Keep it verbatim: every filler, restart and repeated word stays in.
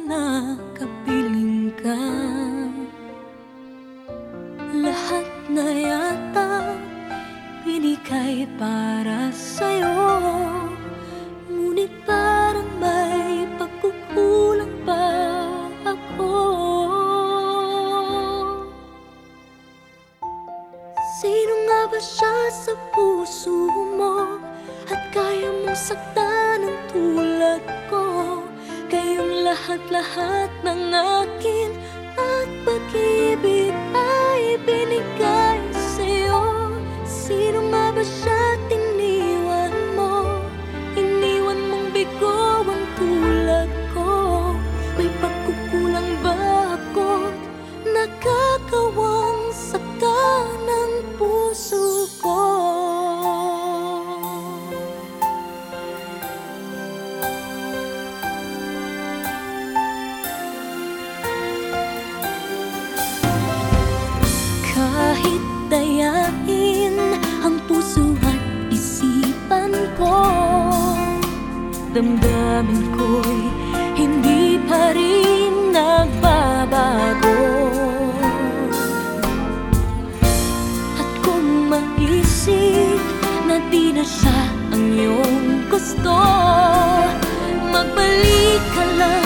nakapiling ka. Lahat na yata binigay para sa'yo, ngunit parang may pagkukulang pa ako. Sino nga ba siya sa puso mo at kaya mong saktan ng tulad ko? Kayong lahat-lahat ng akin at pag-ibig ay binigay sa'yo. Sino nga ba siya tiniwan mo? Iniwan mong bigo ang tulad ko. May pagkukulang ba ako't nakakawang saktan ng puso ko? Kahit dayain ang puso at isipan ko, damdamin ko'y hindi pa rin nagbabago. At kung maisip na di na siya ang iyong gusto, magbalik ka lang